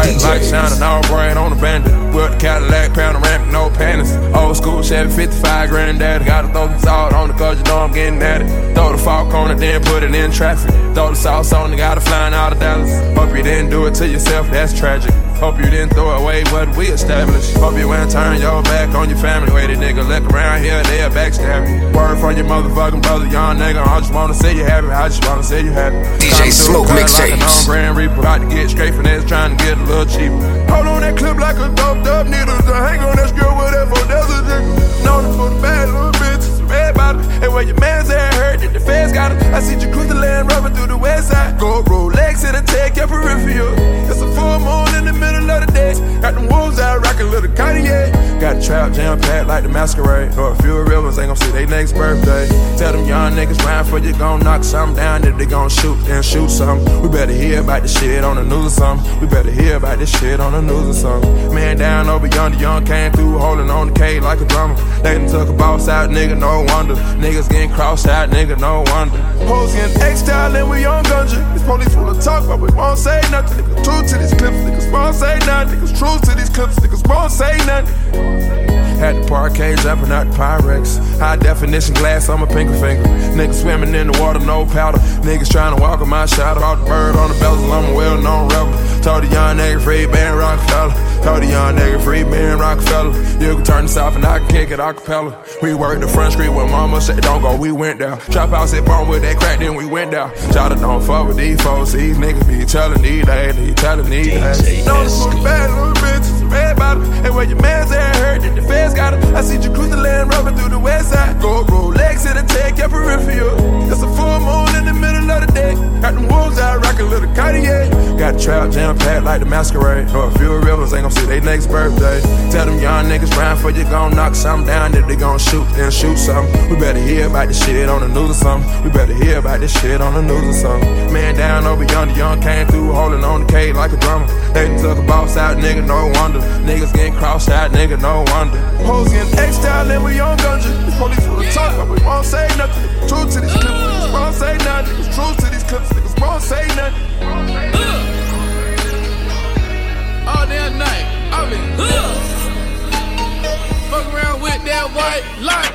White lights shining all bright on the bandit. With the Cadillac, panoramic, no panties. Old school Chevy 55, granddaddy. Gotta throw the salt on it, cause you know I'm getting at it. Throw the fork on it, then put it in traffic. Throw the sauce on it, got it flying out of Dallas. Hope you didn't do it to yourself, that's tragic. Hope you didn't throw away what we established. Hope you ain't turn your back on your family. Way the nigga look around here, they'll backstab you. Word from your motherfucking brother, young nigga. I just wanna see you happy, I just wanna see you happy. DJ Smoke mixtapes. Like Grand Reaper, about to get straight finesse, trying to get a little cheaper. Hold on that clip like a doped up needle. To hang on that skirt with that for desert nigga. Known it for the bad little bitches, red bottom. And when your man's there hurt, that the feds got him. I see you cruise the land rubbing through the west side. Go Rolex, it'll take your peripheral. It's a full moon in the middle of the day. Got them wolves out rockin' little Kanye. Got the trap jam packed like the masquerade. Or a few real ones ain't gon' see they next birthday. Tell them young niggas round for you gon' knock something down. If they gon' shoot, then shoot something. We better hear about this shit on the news or something. We better hear about this shit on the news or something. Man down over yonder, young came through holding on the K like a drummer. They done took a boss out, nigga, no wonder. Niggas getting crossed out, nigga, no wonder. Hoes getting X-style and we on gunja. These police wanna talk, but we won't say nothing. Niggas true to these clips, niggas won't say nothing. Niggas true to these clips, niggas won't say nothing. Had the parquet jumping out the Pyrex. High definition glass on my pinky finger. Niggas swimming in the water, no powder. Niggas trying to walk on my shadow. Out the bird on the bezel, I'm a well-known rebel. Told the young nigga free Ben Rockefeller. Told the young nigga free Ben Rockefeller. You can turn this off and I can kick it acapella. We worked the front street where mama said don't go, we went down. Trap house hit bone with that crack, then we went down. Shout out, don't fuck with these folks. These niggas be telling these days, they telling these days. Know this for the bad little bitches, red bottom. And when your man's there hurt, that the feds got him. I see you cruise the land rubbing through the west side. Go Rolex, it'll take your peripheral. It's a full moon in the middle of the day. Got them wolves out rockin' little Kanye. Got the trap jam packed like the masquerade. Or a few real ones ain't gon' see they next birthday. Tell them young niggas round for you gon' knock something down. If they gon' shoot, then shoot something. We better hear about this shit on the news or something. We better hear about this shit on the news or something. Man down over yonder, young came through holding on the K like a drummer. They done took a boss out, nigga, no wonder. Niggas getting crossed out, nigga, no wonder. Hoes getting X-style and we on gunja. These police wanna talk, but we won't say nothing. True to these clips, niggas won't say nothing. Niggas true to these clips, niggas won't say nothing. All damn night, I been fuck around with that white light.